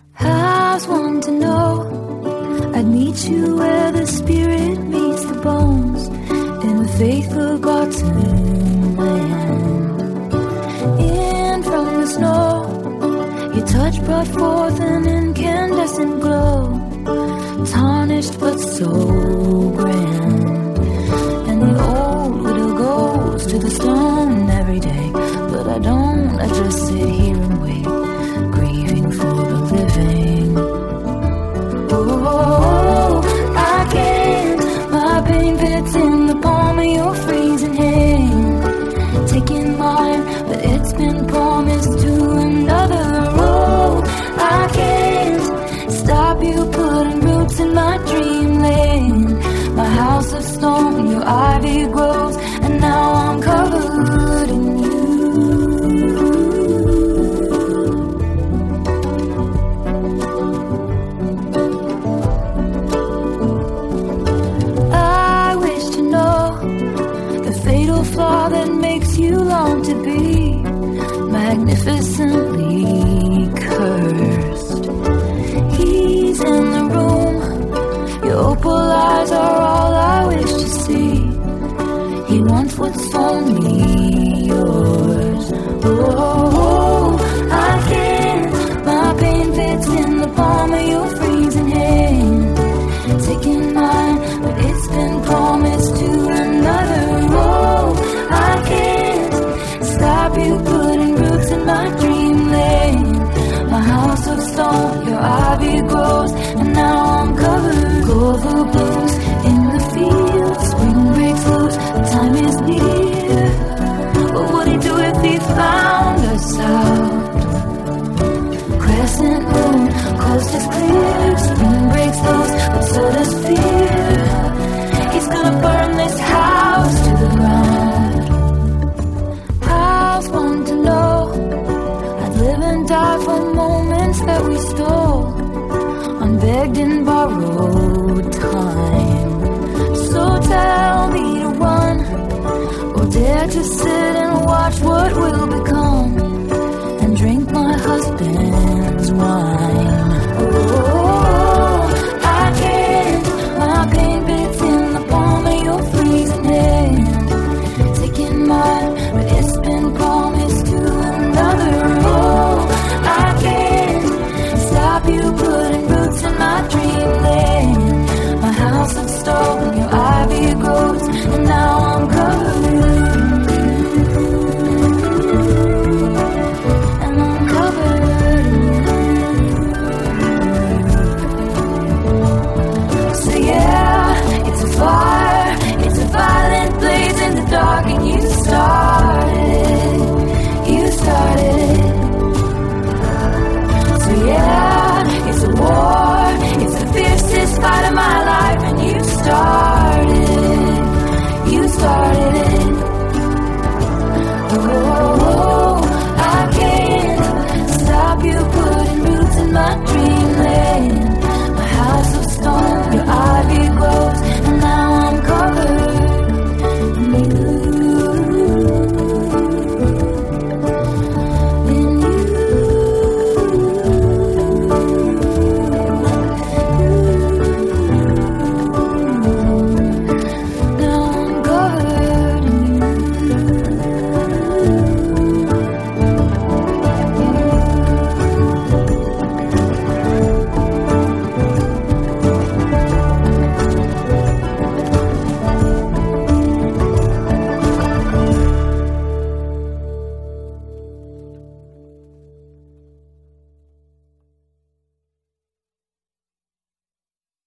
How's one to know? I'd meet you where the spirit meets the bones, in a faith forgotten land. In from the snow, your touch brought forth an incandescent glow, tarnished but so grand. And the old widow goes to the stone every day, but I don't, I just sit here and wait, grieving for the living. Oh, I can't, my pain fits in the palm of your freezing hand, taking mine, but it's been promised to another. Oh, I can't stop you putting roots in my dreamland. My house of stone, your ivy grows, and now I'm covered in you. I wish to know the fatal flaw that makes you long to be magnificently cursed. He's in the room, your opal eyes are all I wish to see. He wants what's only yours. Oh, I can't, my pain fits in the palm of your freezing hand, taking mine, but it's been promised to another. Oh, I can't stop you putting roots in my dreamland. My house of stone, your ivy grows, and now I'm covered. Clover blooms in the fields, spring breaks loose, the time is near. What would he do if he found us out? Crescent moon, coast is clear, spring breaks loose, but so does fear. He's gonna burn this house to the ground. How's one to know? I'd live and die for moments that we stole.